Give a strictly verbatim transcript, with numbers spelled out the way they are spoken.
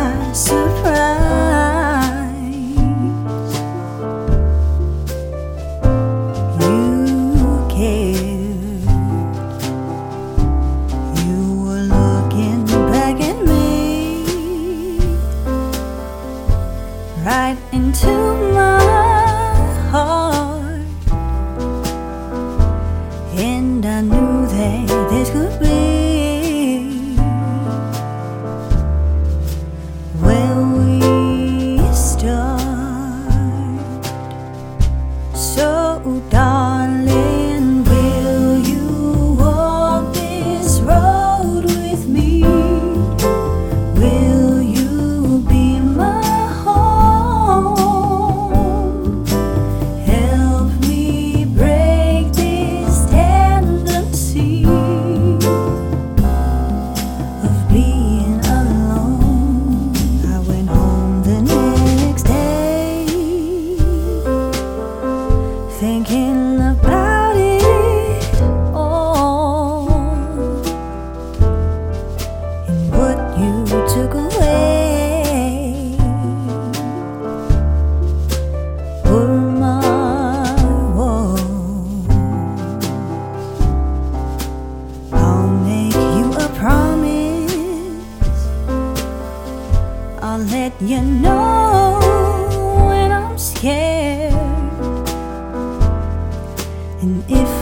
by surprise. You cared. You were looking back at me, right into my heart, and I knew that this could be where we start. So darling, will you walk this road with me? Will you be my home? Help me break this tendency of being alone. I went home the next day, thinking about it all, and what you took away were my walls. I'll make you a promise, I'll let you know when I'm scared, and if